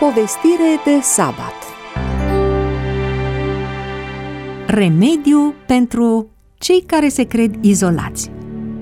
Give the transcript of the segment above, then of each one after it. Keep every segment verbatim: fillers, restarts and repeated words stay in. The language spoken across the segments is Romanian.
Povestire de sabat. Remediu pentru cei care se cred izolați.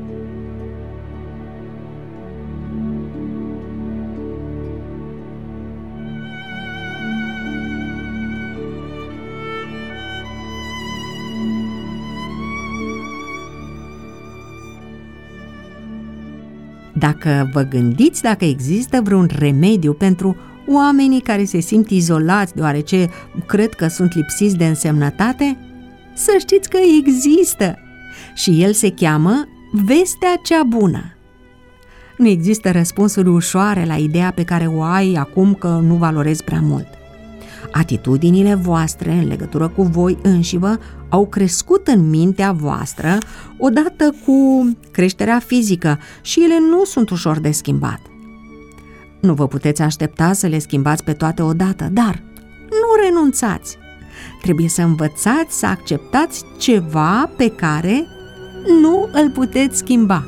Dacă vă gândiți dacă există vreun remediu pentru oamenii care se simt izolați deoarece cred că sunt lipsiți de însemnătate, să știți că există și el se cheamă vestea cea bună. Nu există răspunsuri ușoare la ideea pe care o ai acum că nu valorezi prea mult. Atitudinile voastre în legătură cu voi înșivă au crescut în mintea voastră odată cu creșterea fizică și ele nu sunt ușor de schimbat. Nu vă puteți aștepta să le schimbați pe toate odată, dar nu renunțați. Trebuie să învățați să acceptați ceva pe care nu îl puteți schimba.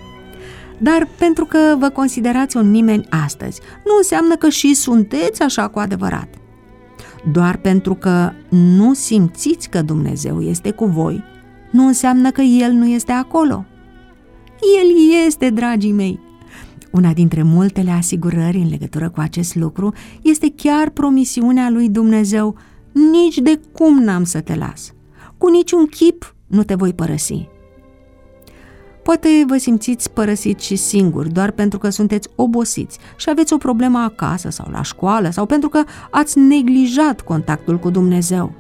Dar pentru că vă considerați un nimeni astăzi, nu înseamnă că și sunteți așa cu adevărat. Doar pentru că nu simțiți că Dumnezeu este cu voi, nu înseamnă că El nu este acolo. El este, dragii mei. Una dintre multele asigurări în legătură cu acest lucru este chiar promisiunea lui Dumnezeu: nici de cum n-am să te las, cu niciun chip nu te voi părăsi. Poate vă simțiți părăsiți și singuri doar pentru că sunteți obosiți și aveți o problemă acasă sau la școală sau pentru că ați neglijat contactul cu Dumnezeu.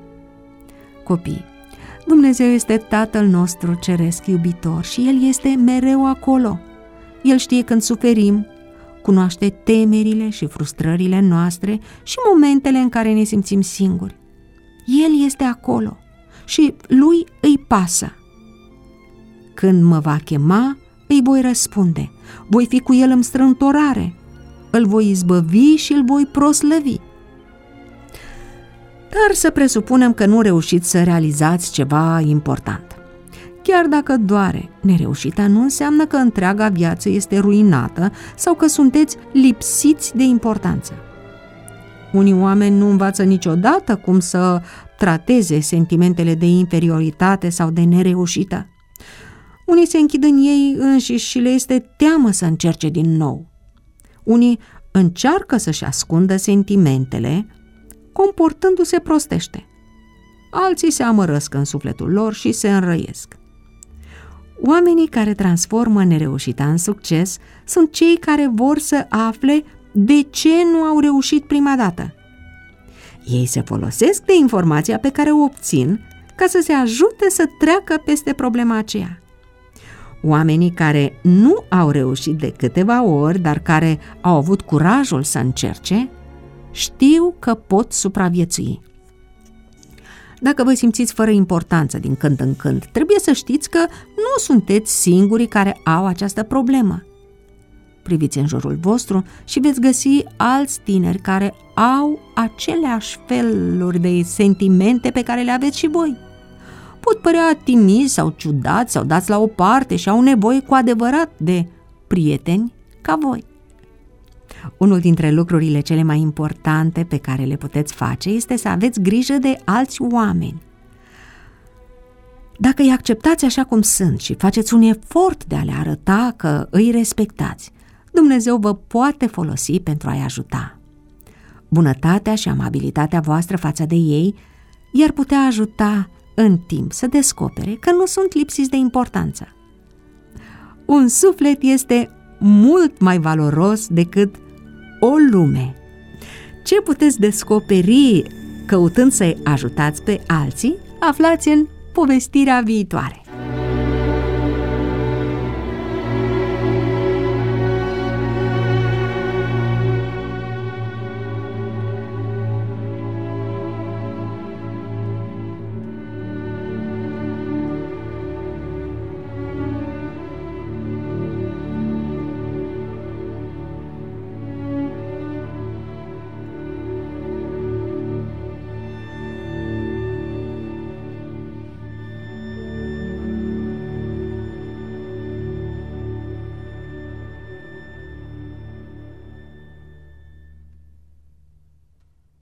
Copii, Dumnezeu este Tatăl nostru ceresc iubitor și El este mereu acolo. El știe când suferim, cunoaște temerile și frustrările noastre și momentele în care ne simțim singuri. El este acolo și Lui îi pasă. Când mă va chema, îi voi răspunde. Voi fi cu El în strâmtorare. Îl voi izbăvi și îl voi proslăvi. Dar să presupunem că nu reușiți să realizați ceva important. Chiar dacă doare, nereușita nu înseamnă că întreaga viață este ruinată sau că sunteți lipsiți de importanță. Unii oameni nu învață niciodată cum să trateze sentimentele de inferioritate sau de nereușită. Unii se închid în ei înșiși și le este teamă să încerce din nou. Unii încearcă să-și ascundă sentimentele, comportându-se prostește. Alții se amărăsc în sufletul lor și se înrăiesc. Oamenii care transformă nereușita în succes sunt cei care vor să afle de ce nu au reușit prima dată. Ei se folosesc de informația pe care o obțin ca să se ajute să treacă peste problema aceea. Oamenii care nu au reușit de câteva ori, dar care au avut curajul să încerce, știu că pot supraviețui. Dacă vă simțiți fără importanță din când în când, trebuie să știți că nu sunteți singurii care au această problemă. Priviți în jurul vostru și veți găsi alți tineri care au aceleași feluri de sentimente pe care le aveți și voi. Pot părea timizi sau ciudați sau dați la o parte și au nevoie cu adevărat de prieteni ca voi. Unul dintre lucrurile cele mai importante pe care le puteți face este să aveți grijă de alți oameni. Dacă îi acceptați așa cum sunt și faceți un efort de a le arăta că îi respectați, Dumnezeu vă poate folosi pentru a-i ajuta. Bunătatea și amabilitatea voastră față de ei i-ar putea ajuta în timp să descopere că nu sunt lipsiți de importanță. Un suflet este mult mai valoros decât o lume. Ce puteți descoperi căutând să-i ajutați pe alții, aflați în povestirea viitoare.